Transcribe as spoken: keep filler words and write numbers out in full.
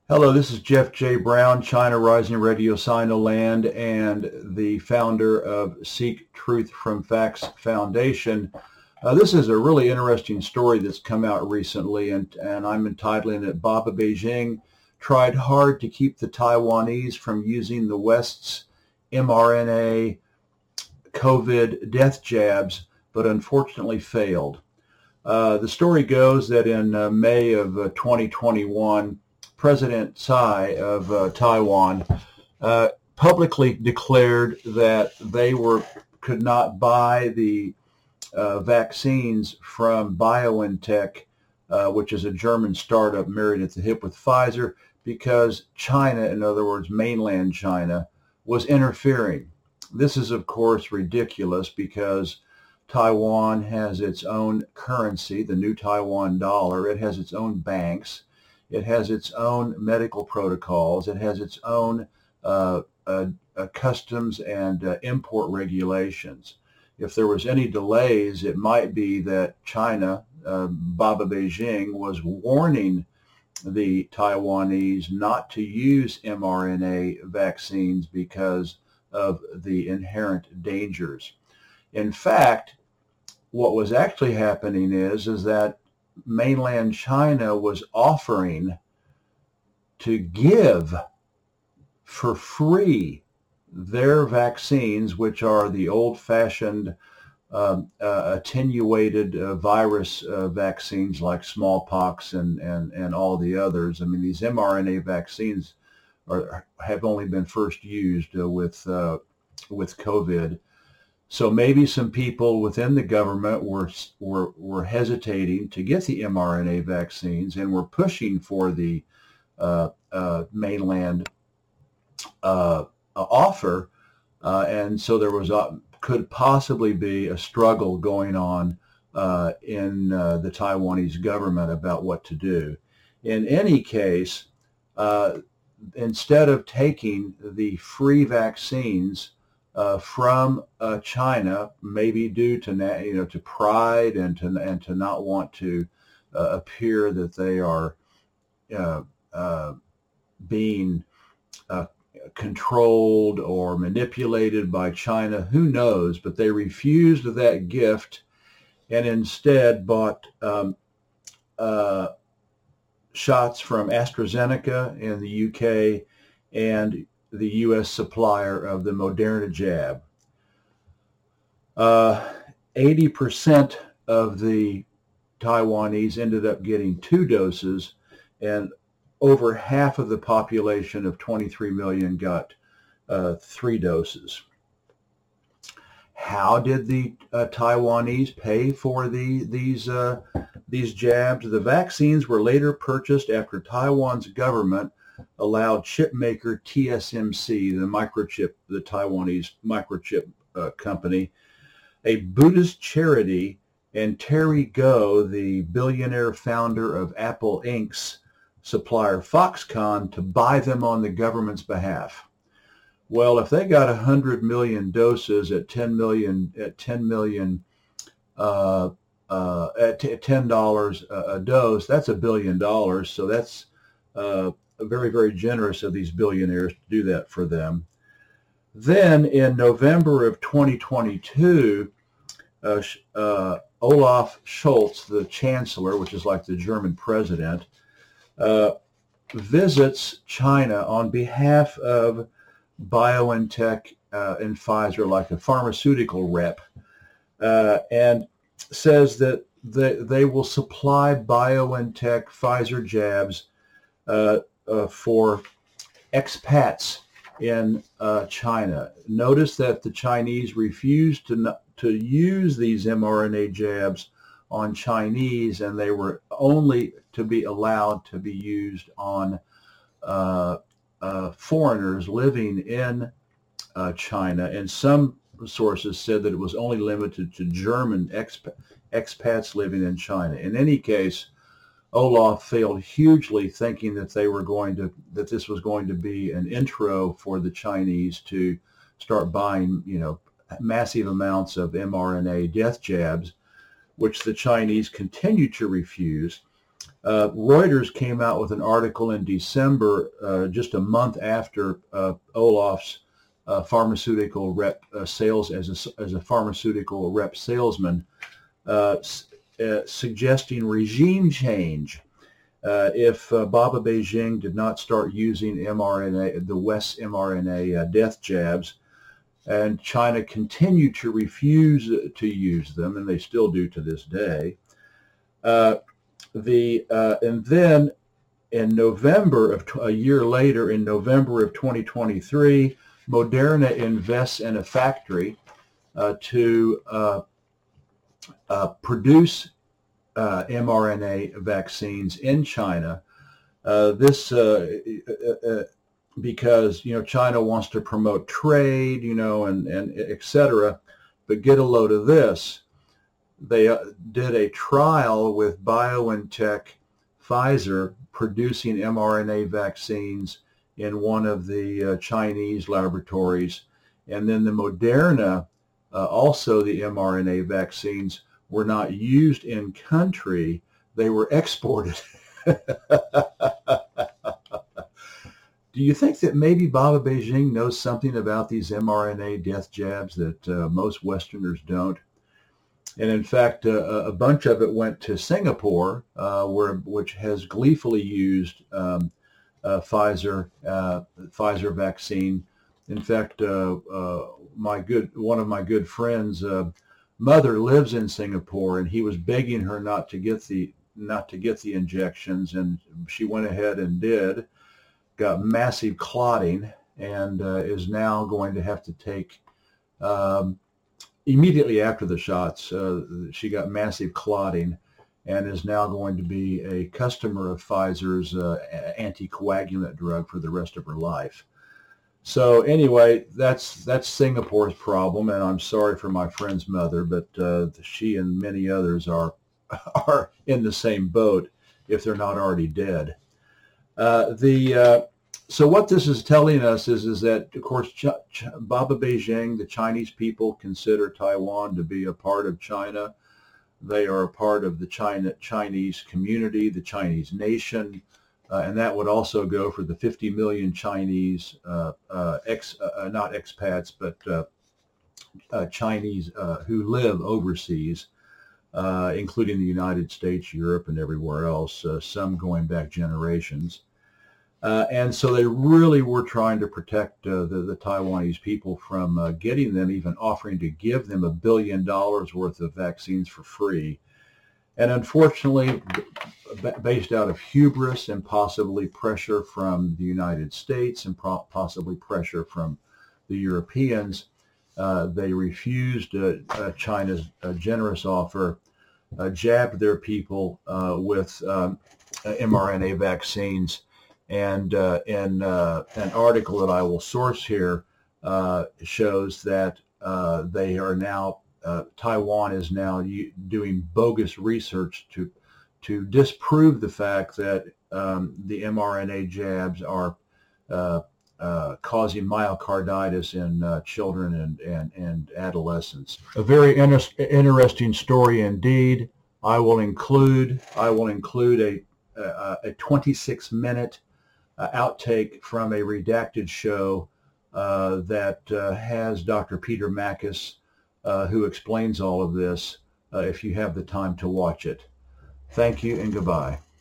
Hello, this is Jeff J. Brown, China Rising Radio Sinoland, and the founder of Seek Truth from Facts Foundation. Uh, this is a really interesting story that's come out recently, and, and I'm entitling it, Baba Beijing Tried Hard to Keep the Taiwanese from Using the West's mRNA COVID death jabs, but unfortunately failed. Uh, the story goes that in uh, May of uh, twenty twenty-one, President Tsai of uh, Taiwan uh, publicly declared that they were could not buy the uh, vaccines from BioNTech, uh, which is a German startup married at the hip with Pfizer, because China, in other words, mainland China, was interfering. This is, of course, ridiculous because Taiwan has its own currency, the new Taiwan dollar. It has its own banks. It has its own medical protocols. It has its own uh, uh, uh, customs and uh, import regulations. If there was any delays, it might be that China, uh, Baba Beijing, was warning the Taiwanese not to use mRNA vaccines because of the inherent dangers. In fact, what was actually happening is, is that mainland China was offering to give for free their vaccines, which are the old-fashioned um, uh, attenuated uh, virus uh, vaccines like smallpox and, and, and all the others. I mean, these mRNA vaccines are, have only been first used uh, with, uh, with COVID. So maybe some people within the government were, were were hesitating to get the mRNA vaccines and were pushing for the uh, uh, mainland uh, offer, uh, and so there was a, could possibly be a struggle going on uh, in uh, the Taiwanese government about what to do. In any case, uh, instead of taking the free vaccines Uh, from uh, China, maybe due to you know to pride and to and to not want to uh, appear that they are uh, uh, being uh, controlled or manipulated by China. Who knows? But they refused that gift and instead bought um, uh, shots from AstraZeneca in the U K and the U S supplier of the Moderna jab. Uh, eighty percent of the Taiwanese ended up getting two doses, and over half of the population of twenty-three million got uh, three doses. How did the uh, Taiwanese pay for the these uh, these jabs? The vaccines were later purchased after Taiwan's government allowed chip maker T S M C, the microchip, the Taiwanese microchip uh, company, a Buddhist charity, and Terry Gou, the billionaire founder of Apple Incorporated's supplier Foxconn, to buy them on the government's behalf. Well, if they got one hundred million doses at ten million at ten million uh, uh, at ten dollars a dose, that's a billion dollars. So that's uh, very, very generous of these billionaires to do that for them. Then in November of twenty twenty-two, uh, uh, Olaf Scholz, the chancellor, which is like the German president, uh, visits China on behalf of BioNTech uh, and Pfizer, like a pharmaceutical rep, uh, and says that they, they will supply BioNTech Pfizer jabs uh, Uh, for expats in uh, China. Notice that the Chinese refused to not, to use these mRNA jabs on Chinese, and they were only to be allowed to be used on uh, uh, foreigners living in uh, China. And some sources said that it was only limited to German exp- expats living in China. In any case, Olaf failed hugely, thinking that they were going to that this was going to be an intro for the Chinese to start buying, you know, massive amounts of mRNA death jabs, which the Chinese continue to refuse. Uh, Reuters came out with an article in December, uh, just a month after uh, Olaf's uh, pharmaceutical rep uh, sales as a, as a pharmaceutical rep salesman, uh, uh, suggesting regime change uh, if uh, Baba Beijing did not start using mRNA, the West's mRNA uh, death jabs, and China continued to refuse to use them, and they still do to this day. Uh, the uh, and then in November of a year later, in November of twenty twenty-three, Moderna invests in a factory uh, to uh, uh, produce uh, mRNA vaccines in China. Uh, this uh, uh, because you know China wants to promote trade, you know, and and et cetera. But get a load of this. They uh, did a trial with BioNTech, Pfizer, producing mRNA vaccines in one of the uh, Chinese laboratories. And then the Moderna, uh, also the mRNA vaccines, were not used in country. They were exported. Do you think that maybe Baba Beijing knows something about these mRNA death jabs that uh, most Westerners don't? And in fact, uh, a bunch of it went to Singapore, uh, where which has gleefully used um, uh, Pfizer uh, Pfizer vaccine. In fact, uh, uh, my good one of my good friends' uh, mother lives in Singapore, and he was begging her not to get the not to get the injections, and she went ahead and did. Got massive clotting, and uh, is now going to have to take. Um, Immediately after the shots, uh, she got massive clotting and is now going to be a customer of Pfizer's uh, anticoagulant drug for the rest of her life. So anyway, that's that's Singapore's problem, and I'm sorry for my friend's mother, but uh, she and many others are are in the same boat if they're not already dead. Uh, the uh, So what this is telling us is, is that, of course, Ch Ch Baba Beijing, the Chinese people, consider Taiwan to be a part of China. They are a part of the China Chinese community, the Chinese nation, uh, and that would also go for the fifty million Chinese, uh, uh, ex, uh, not expats, but uh, uh, Chinese uh, who live overseas, uh, including the United States, Europe, and everywhere else, uh, some going back generations. Uh, and so they really were trying to protect uh, the, the Taiwanese people from uh, getting them, even offering to give them a billion dollars worth of vaccines for free. And unfortunately, b based out of hubris and possibly pressure from the United States and possibly pressure from the Europeans, uh, they refused uh, uh, China's uh, generous offer, uh, jabbed their people uh, with um, uh, mRNA vaccines. And uh, in uh, an article that I will source here uh, shows that uh, they are now, uh, Taiwan is now doing bogus research to to disprove the fact that um, the mRNA jabs are uh, uh, causing myocarditis in uh, children and, and, and adolescents. A very inter interesting story indeed. I will include, I will include a, a, a twenty-six minute Uh, outtake from a redacted show uh, that uh, has Doctor Peter Mackes, uh, who explains all of this, uh, if you have the time to watch it. Thank you and goodbye.